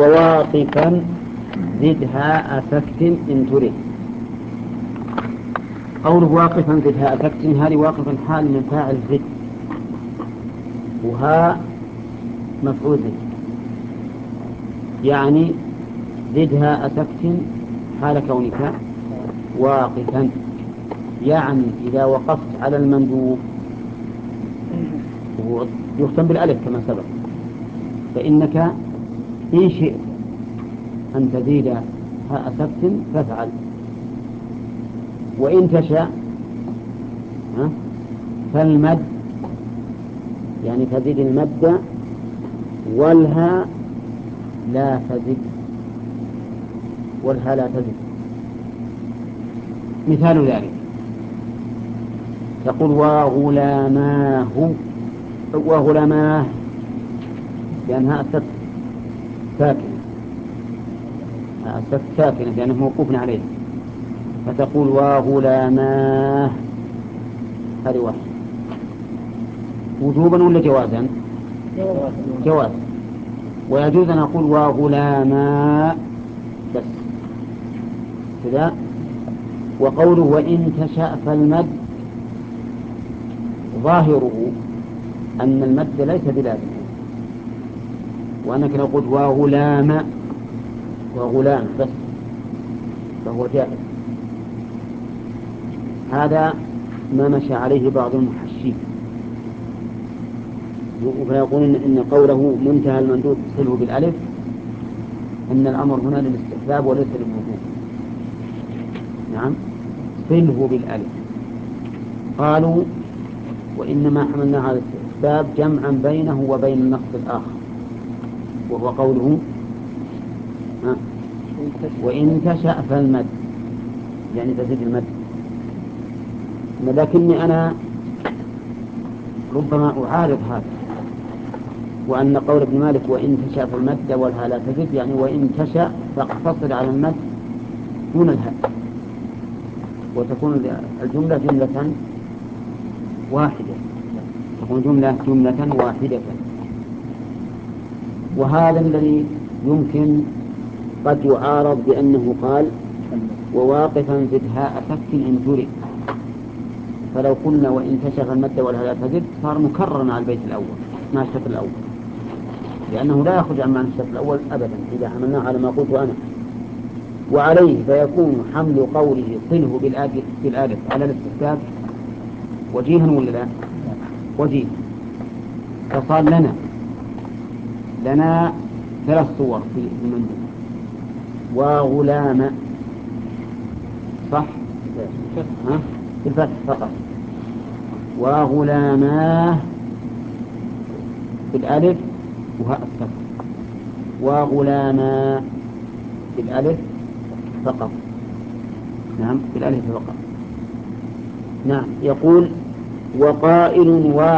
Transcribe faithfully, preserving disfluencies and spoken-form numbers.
وواقفا زدها أسكت إن تريد. قوله واقفا زدها أسكت، هذه واقفا حال من فاعل زد، وها مفعول زد، يعني زدها أسكت حال كونك واقفا، يعني إذا وقفت على المندوب يختم بالألف كما سبق، فإنك إن شئت أن تزيد هاء سكت فافعل، وإن تشاء فالمد يعني تزيد المد والها لا تزد، والها لا تزد. مثال ذلك تقول وغلاماه، وغلاماه لأنها السكت ساكنة، السكت ساكنة لأنه موقوف عليه، فتقول وغلاماه، هذه واحد. وجوبا ولا جوازا؟ جواز. ويجوز أن أقول وغلاما بس كذا. وقوله وإن تشاء فالمد ظاهره أن المد ليس بلازم، وأنك لو قلت وغلام وغلام بس فهو جائز. هذا ما مشى عليه بعض المحشين، فيقولون إن قوله منتهى المندوب صله بالألف إن الأمر هنا للاستحباب وليس للوجوب. نعم صله بالألف. قالوا وإنما حملنا على الاستحباب جمعا بينه وبين النص الآخر، وهو قوله وإن تشاء فالمد، يعني تزيد المد. لكني أنا ربما أعارض هذا، وأن قول ابن مالك وإن تشاء فالمد والها لا تزد، يعني وإن تشاء تقتصر على المد دون الها، وتكون الجملة جملة واحدة، تكون جملة جملة واحدة. وهذا الذي يمكن قد يعارض بأنه قال وواقفا زدها أسكت إن تريد، فلو قلنا وإن تشاء المد والها لا تزد صار مكررا على البيت الأول مع الشرط الأول، لأنه لا يخرج عن معنى الشرط الأول أبدا إذا حملناه على ما قلت أنا. وعليه فيكون حمل قوله صله بالآلف على الاستحباب وجيها ولا لا؟ وجيه. فصار لنا لنا ثلاث صور في المندوب. وغلام صح ها بالفتح فقط، وغلاماه بالألف وهاء السكت، وغلاما بالألف فقط. نعم بالألف فقط. نعم. يقول وقائل